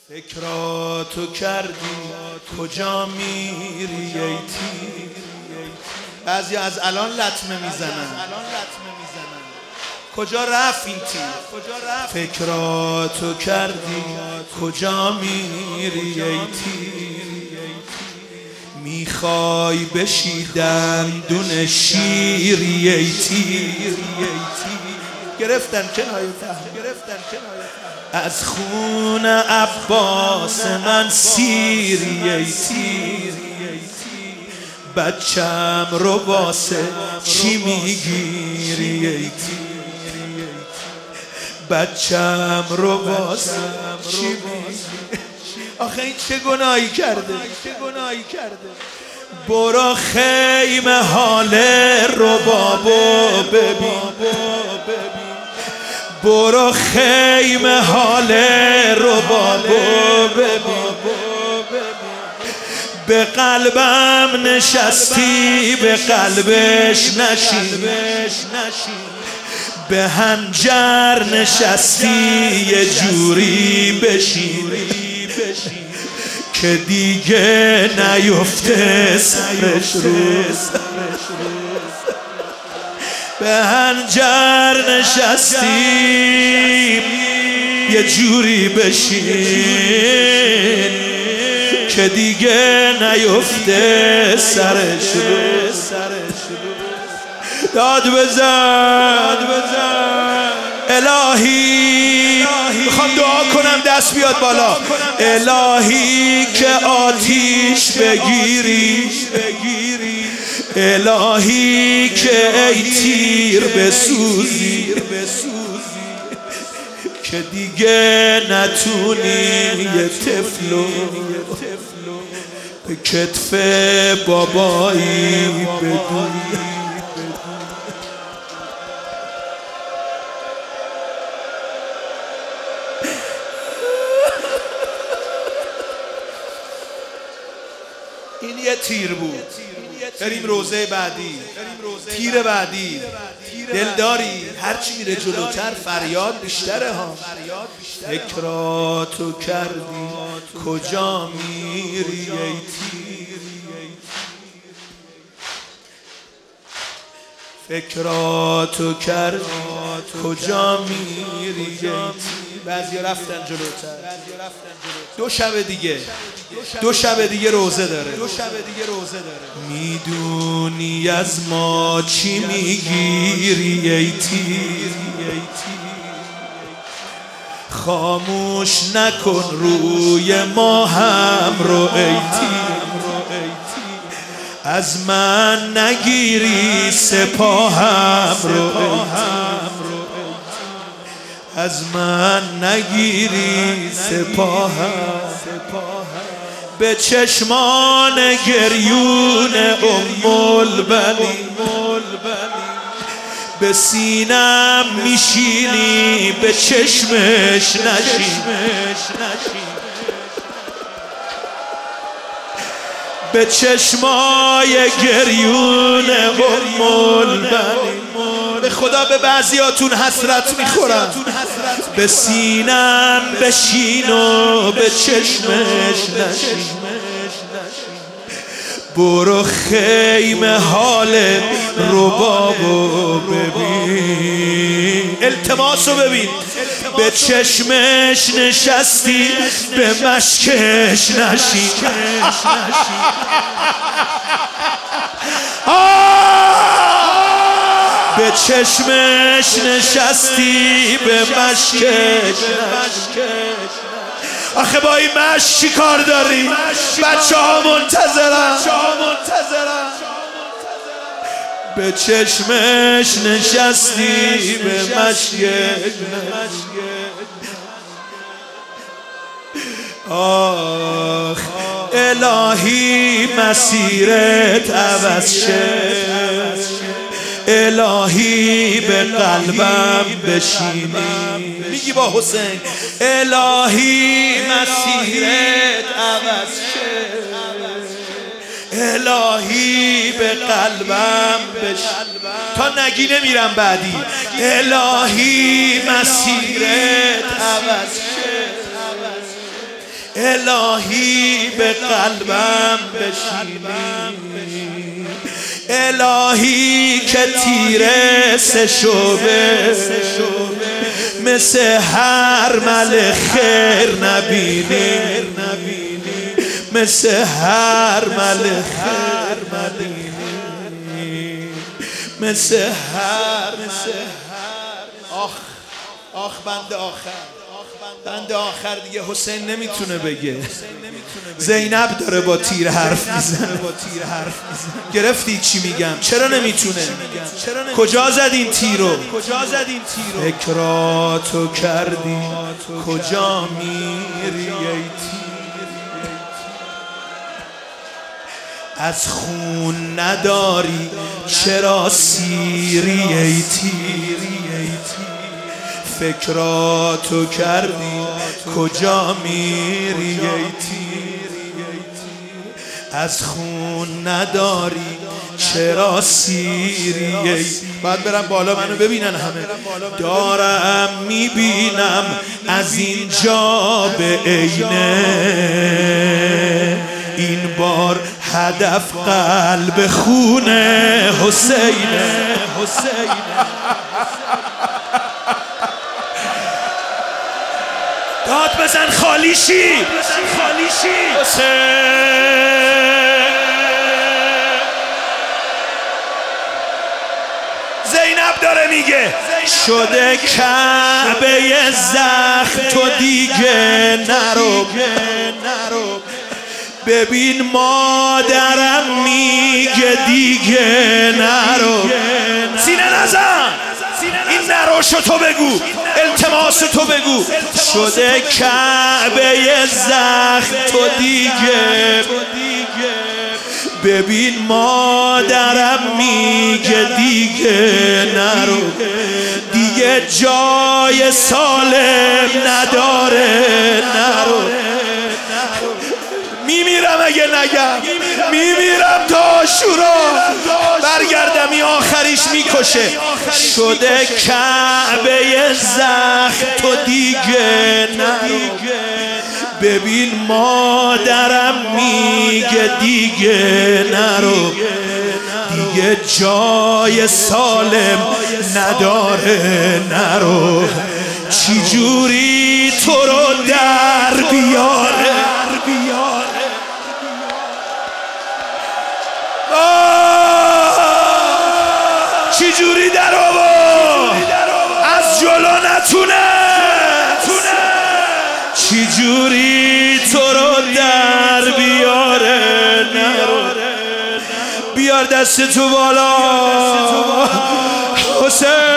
فکراتو کردی کجا میری ای تیر. بعضی از الان لطمه میزنن کجا رفت این تیر. فکراتو کردی کجا میری ای تیر. میخوای بشی دندون شیری ای تیر. گرفتن کنایه از خون عباس من سیری ای تیر. بچم رو واسه چی میگیری ای تیر. بچم رو واسه چی میگیری. آخه این چه گناهی کرده. برو خیمه حال ربابو ببین. برو خیمه حال ربابو ببین. به قلبم نشستی به قلبش نشین. به هنجر نشستی یه جوری بشین که دیگه نیفته سرش روز. به هنجر نشستی یه جوری بشین که دیگه نیفته سرش روز. داد بزن الهی. میخوام دعا کنم دست بیاد بالا. الهی که آتیش بگیری. الهی که ای تیر بسوزی که دیگه نتونی یه طفلو به کتف بابایی بدونی. این یه تیر بود. بریم روزه بعدی. تیر بعدی. دلداری هرچی میره جلوتر فریاد بیشتره ها. فکراتو کردی کجا میری ای تیر. فکراتو کردی کجا میری ای تیر. بعضی رفتن جلوتر. دو شب دیگه روزه داره. میدونی از ما چی میگیری ای تیر. خاموش نکن روی ما هم رو ای تیر. از من نگیری سپاهم رو ای تیر. از من نگیری سپاهم. به چشمان گریون البنین به سینم میشینی به چشمش نشین. به چشمای گریون البنین. به خدا به بعضیاتون حسرت میخورم. به سینم بشین و به چشمش نشین. برو خیمه حال ربابو ببین. التماسو ببین. به چشمش نشستی به مشکش نشین. به چشمش نشستی به مشکش. آخه با این مشک چی کار داری؟ بچه ها منتظرن. به چشمش نشستی به مشکش. آخ الهی مسیرت عوض شه. الهی به قلبم بشینی. میگی با حسین الهی مسیرت عوض شه. الهی به قلبم بشینی. تا نگی نمیرم بعدی. الهی مسیرت عوض شه. الهی به قلبم بشینی، الهی که تیره سشوبه مثل هر مل خیر نبینی، مثل هر مل خیر نبینی، مثل هر آخ بند آخر دیگه حسین نمیتونه بگه. زینب داره با تیر حرف میزنه. گرفتی چی میگم؟ چرا نمیتونه؟ کجا زد این تیرو؟ فکراتو کردی کجا میری ای تیر؟ از خون نداری چرا سیری ای تیر؟ فکراتو کردی کجا میری ای تیر؟ از خون نداری چرا سیری ای؟ باید برم بالا منو ببینن همه. دارم میبینم از اینجا به عینه، این بار هدف قلب خونه حسینه. داد بزن خالیشی زینب داره میگه شده کعبه زخم تو دیگه نرو، ببین مادرم میگه دیگه نرو. سینه نزن، این نروشو تو بگو، التماس تو بگو. شده کعبه زخم تو دیگه، ببین مادرم میگه دیگه نرو، دیگه جای سالم نداره نرو. میمیرم اگه نگم، میمیرم تا عاشورا برگردم، این آخریش میکشه. شده کعبه زخم تو دیگه نرو، ببین مادرم میگه دیگه نرو، دیگه جای سالم نداره نرو. چی جوری تو رو در بیاره، چی جوری در آورد از جلو نتونه، چی جوری تو رو در بیاره نرو. بیار دست تو بالا حسین.